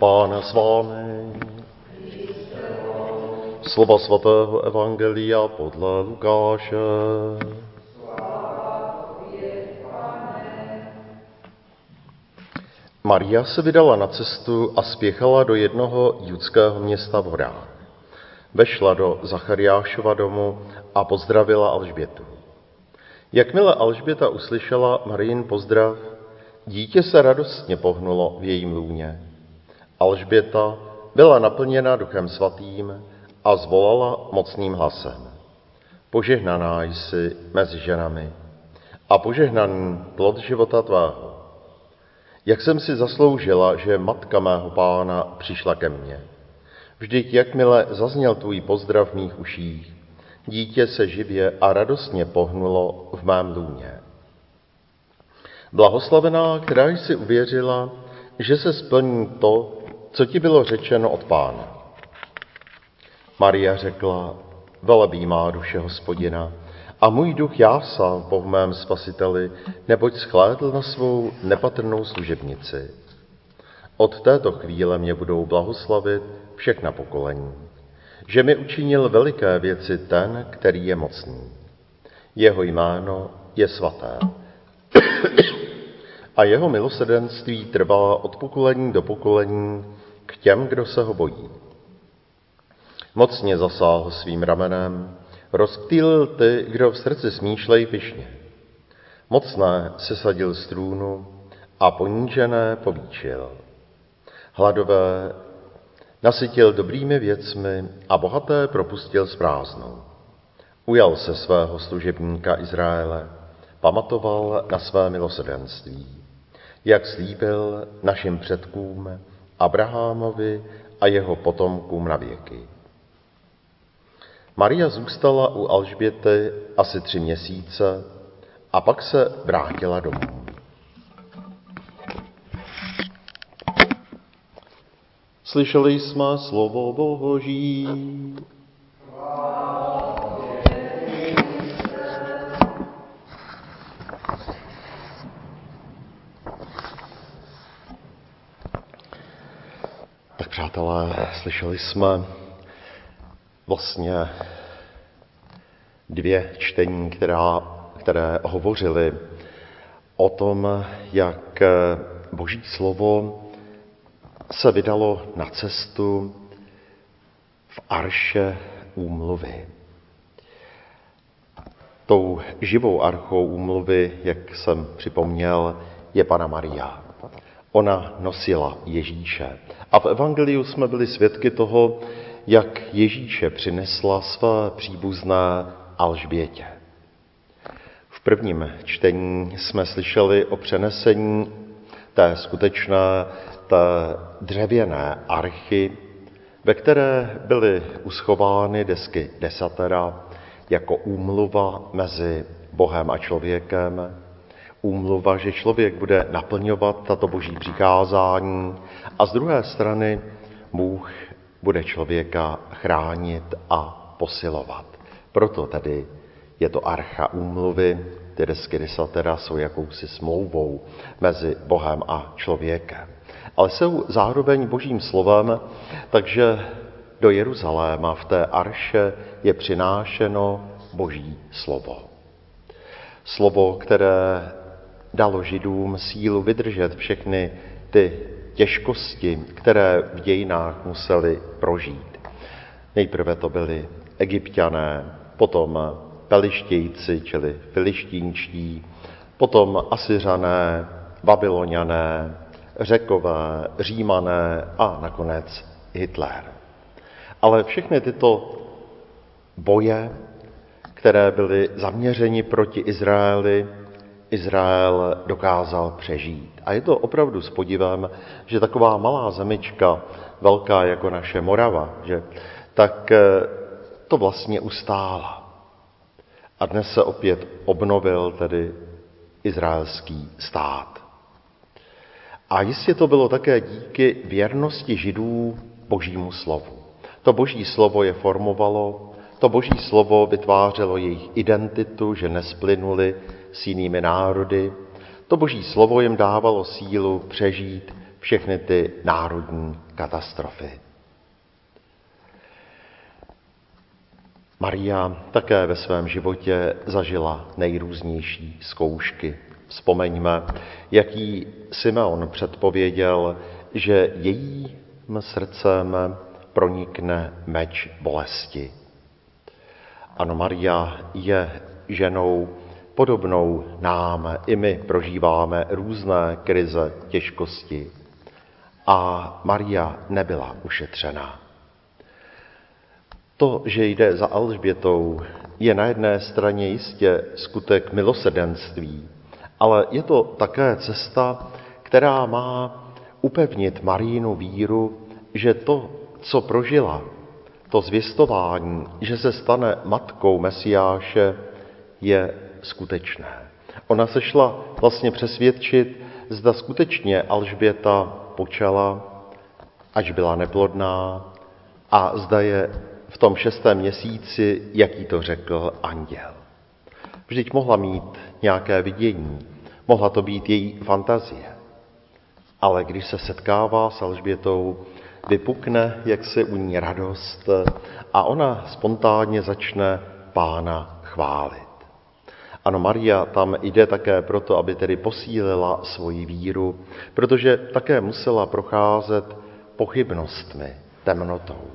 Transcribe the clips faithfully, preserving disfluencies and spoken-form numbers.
Pána s vámi. Slova svatého evangelia podle Lukáše. Maria se vydala na cestu a spěchala do jednoho judského města v horách. Vešla do Zachariášova domu a pozdravila Alžbětu. Jakmile Alžběta uslyšela Marijin pozdrav, dítě se radostně pohnulo v jejím lůně. Alžběta byla naplněna Duchem svatým a zvolala mocným hlasem. Požehnaná jsi mezi ženami a požehnaný plod života tvého. Jak jsem si zasloužila, že matka mého Pána přišla ke mně. Vždyť jakmile zazněl tvůj pozdrav v mých uších, dítě se živě a radostně pohnulo v mém lůně. Blahoslavená, která jsi uvěřila, že se splní to, co ti bylo řečeno od Pána. Maria řekla, velebí má duše Hospodina a můj duch jásá po mém Spasiteli, neboť shlédl na svou nepatrnou služebnici. Od této chvíle mě budou blahoslavit všechna pokolení, že mi učinil veliké věci ten, který je mocný. Jeho jméno je svaté. A jeho milosrdenství trvá od pokolení do pokolení k těm, kdo se ho bojí. Mocně zasáhl svým ramenem, rozptýlil ty, kdo v srdci smýšlejí pyšně. Mocné sesadil z trůnu a ponížené povýšil. Hladové nasytil dobrými věcmi a bohaté propustil s prázdnou. Ujal se svého služebníka Izraele, pamatoval na své milosrdenství, jak slíbil našim předkům Abrahamovi a jeho potomkům na věky. Maria zůstala u Alžběty asi tři měsíce a pak se vrátila domů. Slyšeli jsme slovo Boží. Tak přátelé, slyšeli jsme vlastně dvě čtení, která, které hovořily o tom, jak Boží slovo se vydalo na cestu v arše úmluvy. Tou živou archou úmluvy, jak jsem připomněl, je Panna Maria. Ona nosila Ježíše. A v evangeliu jsme byli svědky toho, jak Ježíše přinesla své příbuzné Alžbětě. V prvním čtení jsme slyšeli o přenesení té skutečné, té dřevěné archy, ve které byly uschovány desky desatera jako úmluva mezi Bohem a člověkem. Úmluva, že člověk bude naplňovat tato boží přikázání a z druhé strany Bůh bude člověka chránit a posilovat. Proto tedy je to archa úmluvy, ty desky desatera jsou jakousi smlouvou mezi Bohem a člověkem. Ale jsou zároveň božím slovem, takže do Jeruzaléma v té arše je přinášeno boží slovo. Slovo, které dalo Židům sílu vydržet všechny ty těžkosti, které v dějinách museli prožít. Nejprve to byli Egypťané, potom Pelištějci, čili filištínští, potom Asyřané, Babyloniané, Řekové, Římané a nakonec Hitler. Ale všechny tyto boje, které byly zaměřeny proti Izraeli, Izrael dokázal přežít. A je to opravdu s podivem, že taková malá zemička, velká jako naše Morava, že, tak to vlastně ustála. A dnes se opět obnovil tedy izraelský stát. A jistě to bylo také díky věrnosti Židů božímu slovu. To boží slovo je formovalo, to boží slovo vytvářelo jejich identitu, že nesplynuli s jinými národy. To boží slovo jim dávalo sílu přežít všechny ty národní katastrofy. Maria také ve svém životě zažila nejrůznější zkoušky. Vzpomeňme, jaký Simeon předpověděl, že jejím srdcem pronikne meč bolesti. Ano, Maria je ženou podobnou nám. I my prožíváme různé krize, těžkosti. A Maria nebyla ušetřená. To, že jde za Alžbětou, je na jedné straně jistě skutek milosrdenství, ale je to také cesta, která má upevnit Marijinu víru, že to, co prožila, to zvěstování, že se stane matkou Mesiáše, je skutečné. Ona se šla vlastně přesvědčit, zda skutečně Alžběta počala, až byla neplodná, a zda je v tom šestém měsíci, jak jí to řekl anděl. Vždyť mohla mít nějaké vidění, mohla to být její fantazie. Ale když se setkává s Alžbětou, vypukne jaksi u ní radost a ona spontánně začne Pána chválit. Ano, Maria tam jde také proto, aby tedy posílila svoji víru, protože také musela procházet pochybnostmi, temnotou.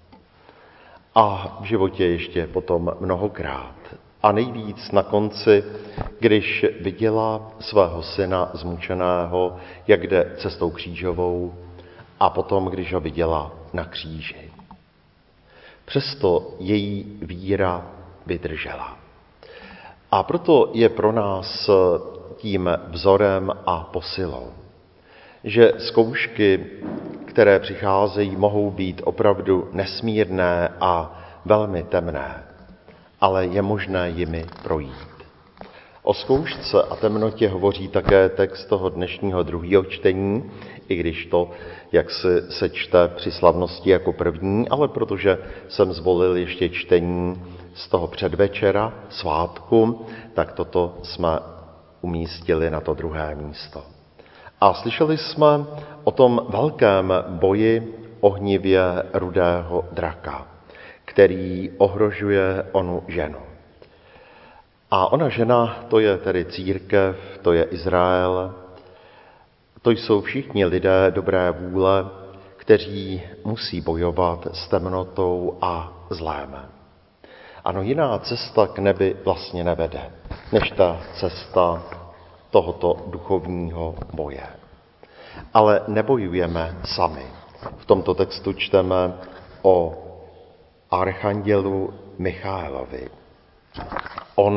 A v životě ještě potom mnohokrát. A nejvíc na konci, když viděla svého syna zmučeného, jak jde cestou křížovou, a potom, když ho viděla na kříži. Přesto její víra vydržela. A proto je pro nás tím vzorem a posilou, že zkoušky, které přicházejí, mohou být opravdu nesmírné a velmi temné, ale je možné jimi projít. O zkoušce a temnotě hovoří také text toho dnešního druhého čtení, i když to, jak se, se čte při slavnosti jako první, ale protože jsem zvolil ještě čtení z toho předvečera, svátku, tak toto jsme umístili na to druhé místo. A slyšeli jsme o tom velkém boji ohnivě rudého draka, který ohrožuje onu ženu. A ona žena, to je tedy církev, to je Izrael, to jsou všichni lidé dobré vůle, kteří musí bojovat s temnotou a zlém. Ano, jiná cesta k nebi vlastně nevede, než ta cesta tohoto duchovního boje. Ale nebojujeme sami. V tomto textu čteme o archandělu Michaelovi. On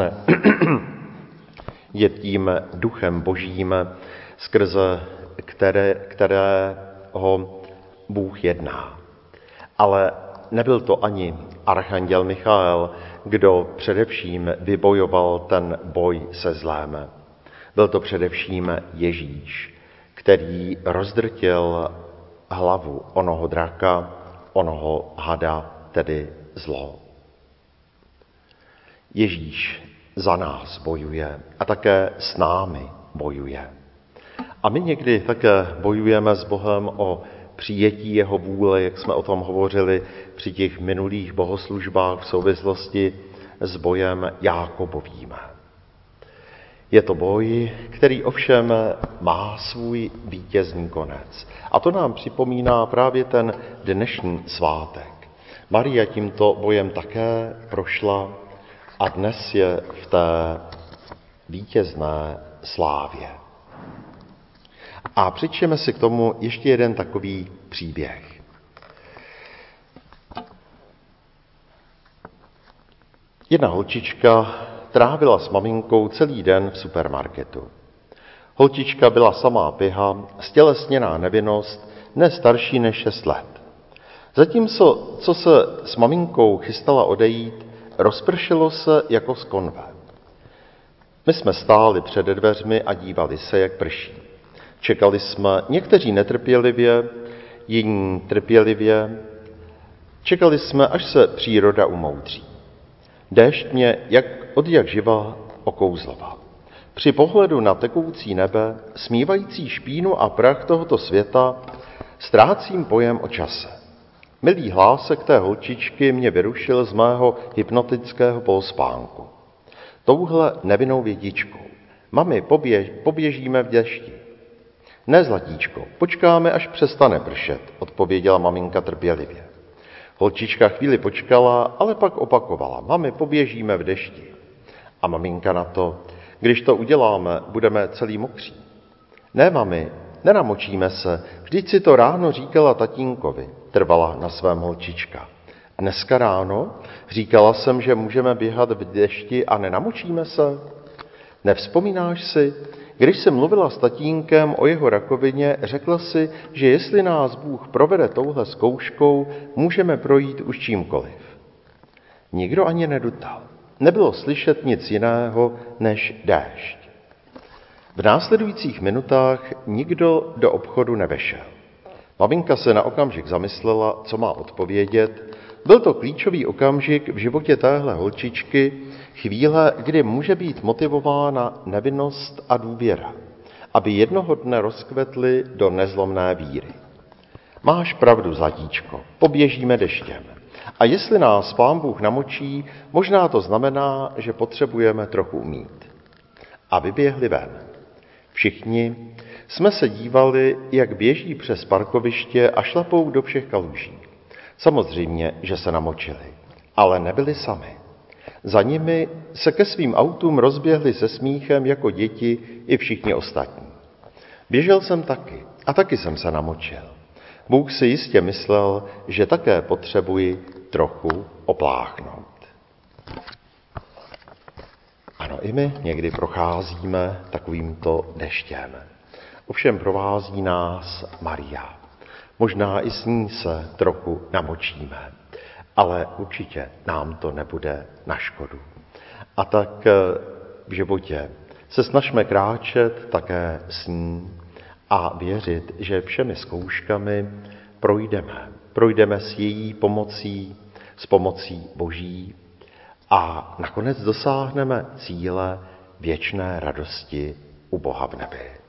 je tím duchem božím, skrze které, kterého Bůh jedná. Ale nebyl to ani archanděl Michael, kdo především vybojoval ten boj se zlém. Byl to především Ježíš, který rozdrtil hlavu onoho draka, onoho hada, tedy zlo. Ježíš za nás bojuje a také s námi bojuje. A my někdy také bojujeme s Bohem o přijetí jeho vůle, jak jsme o tom hovořili při těch minulých bohoslužbách v souvislosti s bojem Jákobovým. Je to boj, který ovšem má svůj vítězný konec. A to nám připomíná právě ten dnešní svátek. Maria tímto bojem také prošla a dnes je v té vítězné slávě. A přičteme si k tomu ještě jeden takový příběh. Jedna holčička trávila s maminkou celý den v supermarketu. Holčička byla samá pyha, stělesněná nevinnost, ne starší než šest let. Zatímco, co se s maminkou chystala odejít, rozpršelo se jako z konve. My jsme stáli před dveřmi a dívali se, jak prší. Čekali jsme, někteří netrpělivě, jiní trpělivě. Čekali jsme, až se příroda umoudří. Déšť mě jak od jak živa okouzloval. Při pohledu na tekoucí nebe, smívající špínu a prach tohoto světa, ztrácím pojem o čase. Milý hlásek té holčičky mě vyrušil z mého hypnotického polospánku. Touhle nevinnou větičkou. Mami, poběž, poběžíme v dešti. Ne, zlatíčko, počkáme, až přestane pršet, odpověděla maminka trpělivě. Holčička chvíli počkala, ale pak opakovala. Mami, poběžíme v dešti. A maminka na to, když to uděláme, budeme celý mokří. Ne, mami, nenamočíme se, vždyť si to ráno říkala tatínkovi, trvala na svém holčička. Dneska ráno říkala jsem, že můžeme běhat v dešti a nenamočíme se. Nevzpomínáš si, když jsem mluvila s tatínkem o jeho rakovině, řekla si, že jestli nás Bůh provede touhle zkouškou, můžeme projít už čímkoliv. Nikdo ani nedutal. Nebylo slyšet nic jiného než déšť. V následujících minutách nikdo do obchodu nevešel. Maminka se na okamžik zamyslela, co má odpovědět. Byl to klíčový okamžik v životě téhle holčičky, chvíle, kdy může být motivována nevinnost a důvěra, aby jednoho dne rozkvetly do nezlomné víry. Máš pravdu, zlatíčko, poběžíme deštěm. A jestli nás Pán Bůh namočí, možná to znamená, že potřebujeme trochu umít. A vyběhli ven. Všichni jsme se dívali, jak běží přes parkoviště a šlapou do všech kaluží. Samozřejmě, že se namočili, ale nebyli sami. Za nimi se ke svým autům rozběhli se smíchem jako děti i všichni ostatní. Běžel jsem taky a taky jsem se namočil. Bůh si jistě myslel, že také potřebuji trochu opláchnout. Ano, i my někdy procházíme takovýmto deštěm. Ovšem provází nás Maria. Možná i s ní se trochu namočíme, ale určitě nám to nebude na škodu. A tak v životě se snažme kráčet také s ní a věřit, že všemi zkouškami projdeme. Projdeme s její pomocí, s pomocí Boží a nakonec dosáhneme cíle věčné radosti u Boha v nebi.